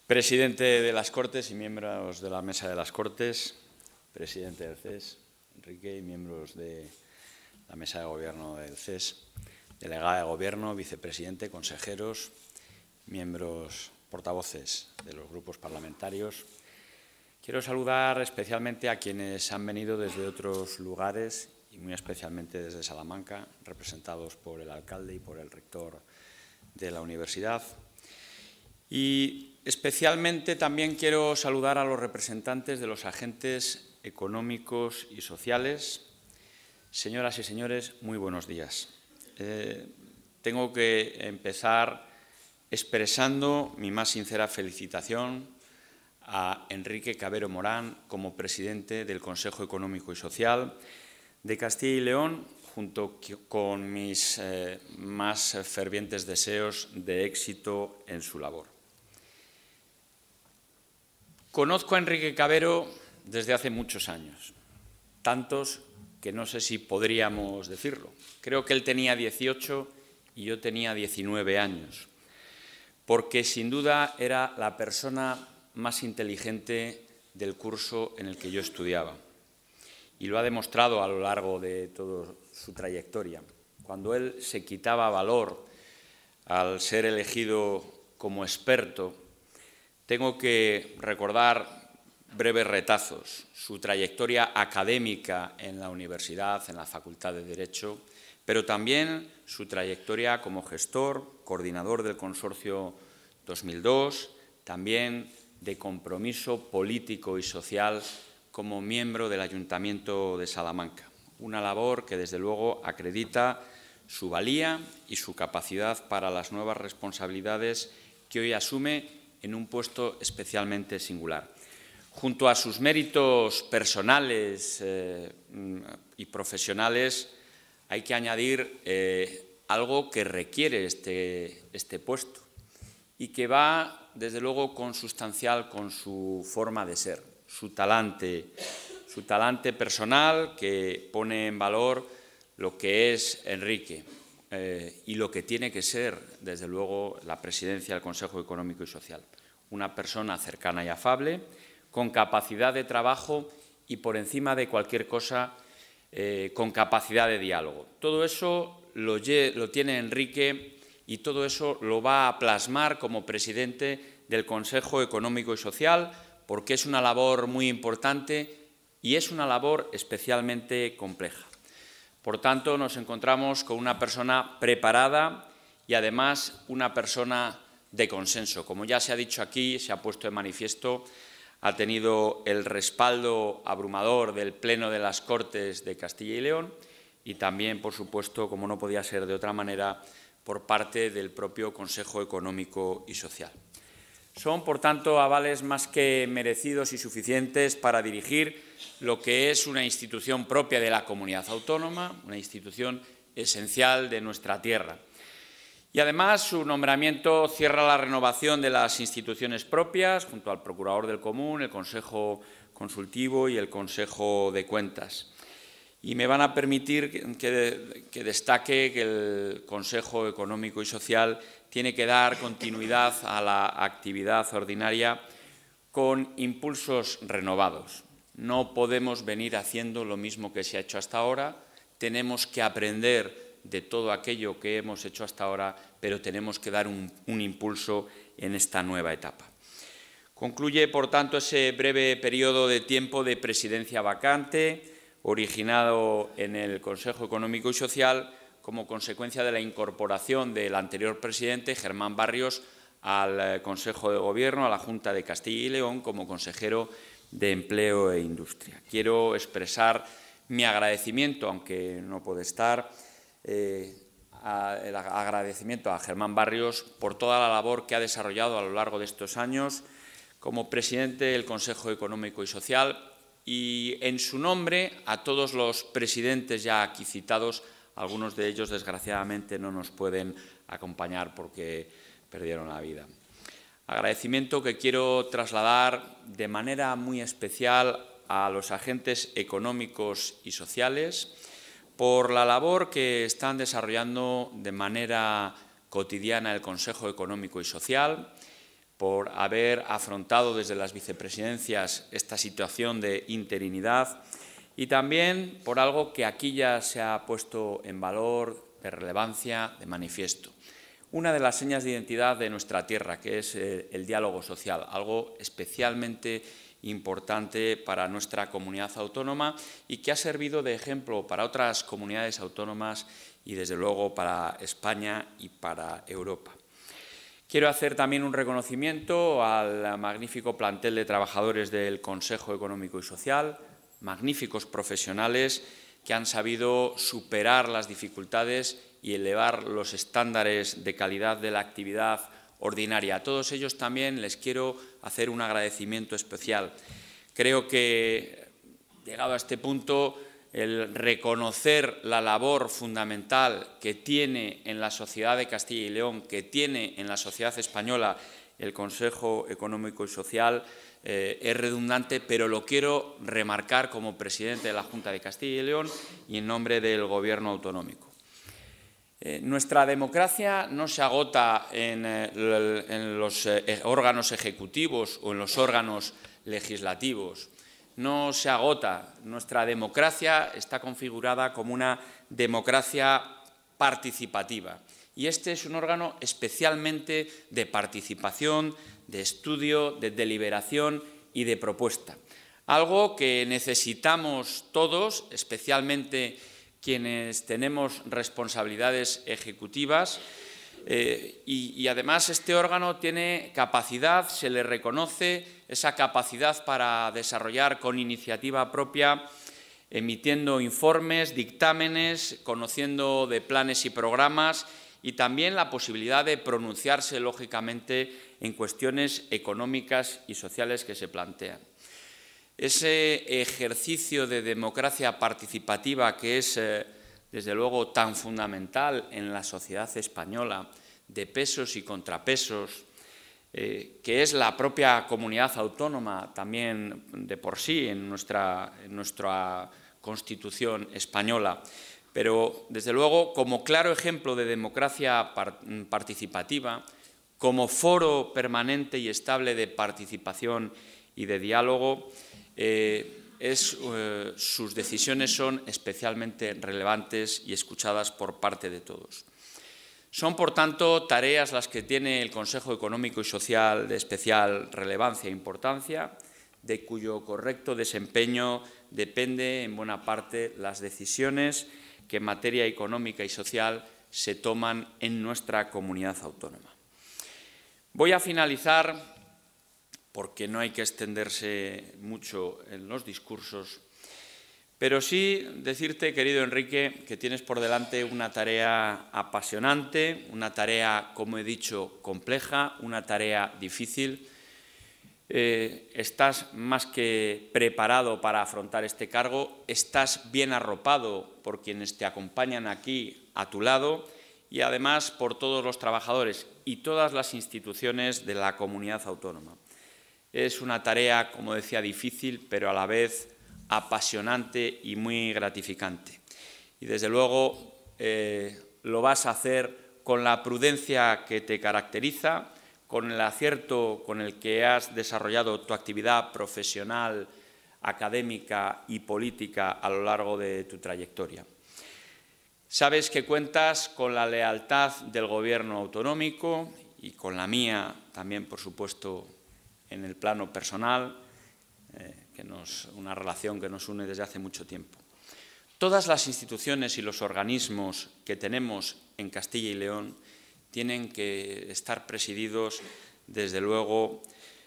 Presidente de las Cortes y miembros de la Mesa de las Cortes, presidente del CES, Enrique, y miembros de la Mesa de Gobierno del CES, delegada de Gobierno, vicepresidente, consejeros, miembros portavoces de los grupos parlamentarios. Quiero saludar especialmente a quienes han venido desde otros lugares y muy especialmente desde Salamanca, representados por el alcalde y por el rector de la universidad. Y especialmente también quiero saludar a los representantes de los agentes económicos y sociales. Señoras y señores, muy buenos días. Tengo que empezar expresando mi más sincera felicitación a Enrique Cabero Morán como presidente del Consejo Económico y Social de Castilla y León, junto con mis más fervientes deseos de éxito en su labor. Conozco a Enrique Cabero desde hace muchos años, tantos que no sé si podríamos decirlo. Creo que él tenía 18 y yo tenía 19 años, porque sin duda era la persona más inteligente del curso en el que yo estudiaba. Y lo ha demostrado a lo largo de toda su trayectoria. Cuando él se quitaba valor al ser elegido como experto, tengo que recordar breves retazos, su trayectoria académica en la universidad, en la Facultad de Derecho, pero también su trayectoria como gestor, coordinador del Consorcio 2002, también de compromiso político y social como miembro del Ayuntamiento de Salamanca. Una labor que, desde luego, acredita su valía y su capacidad para las nuevas responsabilidades que hoy asume en un puesto especialmente singular. Junto a sus méritos personales y profesionales, hay que añadir algo que requiere este puesto y que va, desde luego, consustancial con su forma de ser, su talante personal, que pone en valor lo que es Enrique y lo que tiene que ser, desde luego, la presidencia del Consejo Económico y Social. Una persona cercana y afable, con capacidad de trabajo y, por encima de cualquier cosa, con capacidad de diálogo. Todo eso lo tiene Enrique y todo eso lo va a plasmar como presidente del Consejo Económico y Social, porque es una labor muy importante y es una labor especialmente compleja. Por tanto, nos encontramos con una persona preparada y, además, una persona de consenso. Como ya se ha dicho aquí, se ha puesto de manifiesto, ha tenido el respaldo abrumador del Pleno de las Cortes de Castilla y León y también, por supuesto, como no podía ser de otra manera, por parte del propio Consejo Económico y Social. Son, por tanto, avales más que merecidos y suficientes para dirigir lo que es una institución propia de la comunidad autónoma, una institución esencial de nuestra tierra. Y, además, su nombramiento cierra la renovación de las instituciones propias, junto al Procurador del Común, el Consejo Consultivo y el Consejo de Cuentas. Y me van a permitir que destaque que el Consejo Económico y Social tiene que dar continuidad a la actividad ordinaria con impulsos renovados. No podemos venir haciendo lo mismo que se ha hecho hasta ahora. Tenemos que aprender de todo aquello que hemos hecho hasta ahora, pero tenemos que dar un impulso en esta nueva etapa. Concluye, por tanto, ese breve periodo de tiempo de presidencia vacante, originado en el Consejo Económico y Social como consecuencia de la incorporación del anterior presidente, Germán Barrios, al Consejo de Gobierno, a la Junta de Castilla y León, como consejero de Empleo e Industria. Quiero expresar mi agradecimiento, aunque no puede estar, el agradecimiento a Germán Barrios por toda la labor que ha desarrollado a lo largo de estos años como presidente del Consejo Económico y Social, y en su nombre a todos los presidentes ya aquí citados. Algunos de ellos, desgraciadamente, no nos pueden acompañar porque perdieron la vida. Agradecimiento que quiero trasladar de manera muy especial a los agentes económicos y sociales por la labor que están desarrollando de manera cotidiana el Consejo Económico y Social, por haber afrontado desde las vicepresidencias esta situación de interinidad y también por algo que aquí ya se ha puesto en valor, de relevancia, de manifiesto. Una de las señas de identidad de nuestra tierra, que es el diálogo social, algo especialmente importante para nuestra comunidad autónoma y que ha servido de ejemplo para otras comunidades autónomas y, desde luego, para España y para Europa. Quiero hacer también un reconocimiento al magnífico plantel de trabajadores del Consejo Económico y Social, magníficos profesionales que han sabido superar las dificultades y elevar los estándares de calidad de la actividad ordinaria. A todos ellos también les quiero hacer un agradecimiento especial. Creo que, llegado a este punto, el reconocer la labor fundamental que tiene en la sociedad de Castilla y León, que tiene en la sociedad española el Consejo Económico y Social, es redundante, pero lo quiero remarcar como presidente de la Junta de Castilla y León y en nombre del Gobierno autonómico. Nuestra democracia no se agota en los órganos ejecutivos o en los órganos legislativos. No se agota. Nuestra democracia está configurada como una democracia participativa. Y este es un órgano especialmente de participación, de estudio, de deliberación y de propuesta. Algo que necesitamos todos, especialmente quienes tenemos responsabilidades ejecutivas, y además este órgano tiene capacidad, se le reconoce esa capacidad para desarrollar con iniciativa propia, emitiendo informes, dictámenes, conociendo de planes y programas y también la posibilidad de pronunciarse, lógicamente, en cuestiones económicas y sociales que se plantean. Ese ejercicio de democracia participativa que es, desde luego, tan fundamental en la sociedad española, de pesos y contrapesos, que es la propia comunidad autónoma también de por sí en nuestra Constitución española, pero, desde luego, como claro ejemplo de democracia participativa, como foro permanente y estable de participación y de diálogo, sus decisiones son especialmente relevantes y escuchadas por parte de todos. Son, por tanto, tareas las que tiene el Consejo Económico y Social de especial relevancia e importancia, de cuyo correcto desempeño depende, en buena parte, las decisiones que en materia económica y social se toman en nuestra comunidad autónoma. Voy a finalizar, porque no hay que extenderse mucho en los discursos, pero sí decirte, querido Enrique, que tienes por delante una tarea apasionante, una tarea, como he dicho, compleja, una tarea difícil. Estás más que preparado para afrontar este cargo, estás bien arropado por quienes te acompañan aquí a tu lado y además por todos los trabajadores y todas las instituciones de la comunidad autónoma. Es una tarea, como decía, difícil, pero a la vez apasionante y muy gratificante. Y, desde luego, lo vas a hacer con la prudencia que te caracteriza, con el acierto con el que has desarrollado tu actividad profesional, académica y política a lo largo de tu trayectoria. Sabes que cuentas con la lealtad del Gobierno autonómico y con la mía también, por supuesto, en el plano personal, una relación que nos une desde hace mucho tiempo. Todas las instituciones y los organismos que tenemos en Castilla y León tienen que estar presididos, desde luego,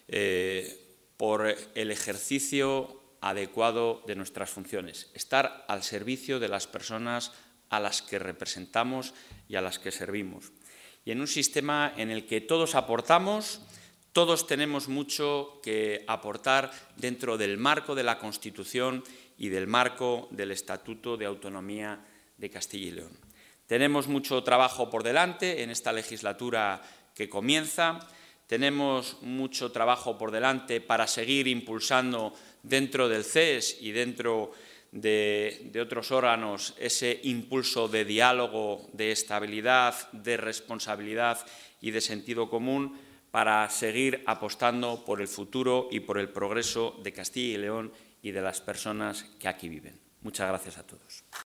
por el ejercicio adecuado de nuestras funciones, estar al servicio de las personas a las que representamos y a las que servimos. Y en un sistema en el que todos aportamos, todos tenemos mucho que aportar dentro del marco de la Constitución y del marco del Estatuto de Autonomía de Castilla y León. Tenemos mucho trabajo por delante en esta legislatura que comienza. Tenemos mucho trabajo por delante para seguir impulsando dentro del CES y dentro de otros órganos ese impulso de diálogo, de estabilidad, de responsabilidad y de sentido común, para seguir apostando por el futuro y por el progreso de Castilla y León y de las personas que aquí viven. Muchas gracias a todos.